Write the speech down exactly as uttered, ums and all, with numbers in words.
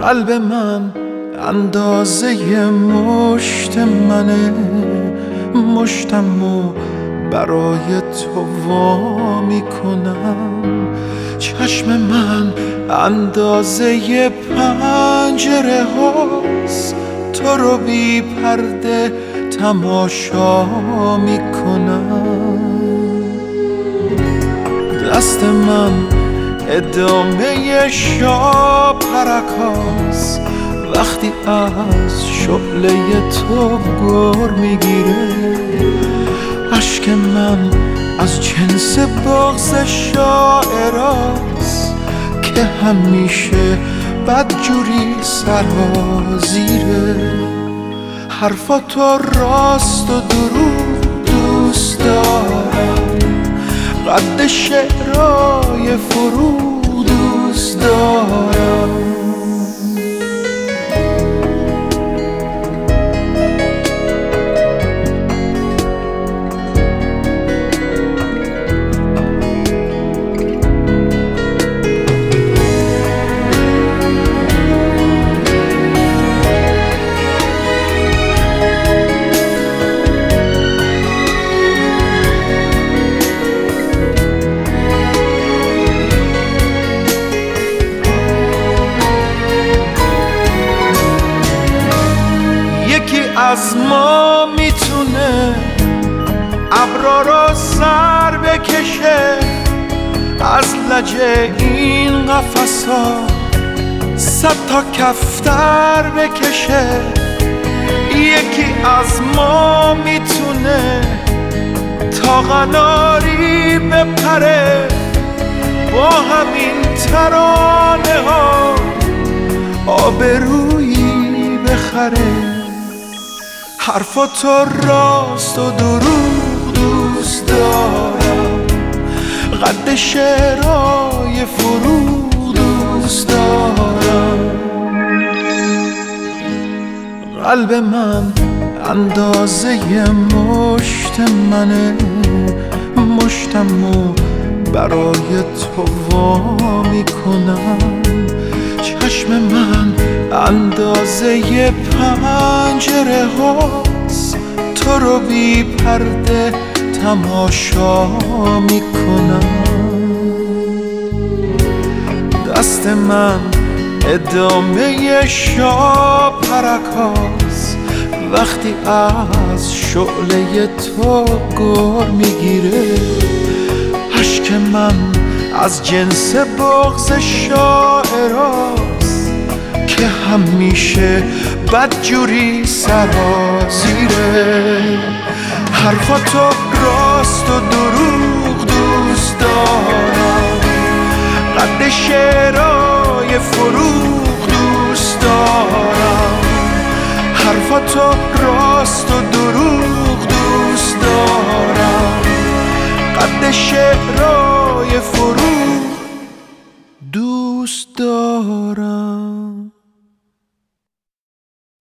قلب من اندازه مشت منه، مشتمو برای تو وا میکنم. چشم من اندازه پنجره هاست، تو رو بی پرده تماشا میکنم. دست من ادامه شاپرکاست، وقتی از شعله تو گر میگیره. عشق من از جنس بغض شاعراست که همیشه بدجوری سرازیره. حرفاتو راست و دروغ دوست دارم، قد شعرهای فرو دوست دارم. از ما میتونه ابرا رو سر بکشه، از لجه این قفصا صد تا کفتر بکشه. یکی از ما میتونه تا قناری بپره، با همین ترانه ها آبرویی بخره. حرفاتو راست و دروغ دوست دارم، قد شعرهای فرو دوست دارم. قلب من اندازه مشت منه، مشتمو برای تو وا میکنم. چشم من اندازه پنجره هاست، تو رو بی پرده تماشا میکنم. دست من ادامه شاپرکاست، وقتی از شعله تو گر میگیره. عشق من از جنس بغض شاعراست که همیشه بدجوری سرازیره. حرفاتو راست و دروغ دوست دارم، قد شعرهای فروغ دوست دارم. حرفاتو راست و دروغ دوست دارم، قد شعرهای فروغ دوست دارم.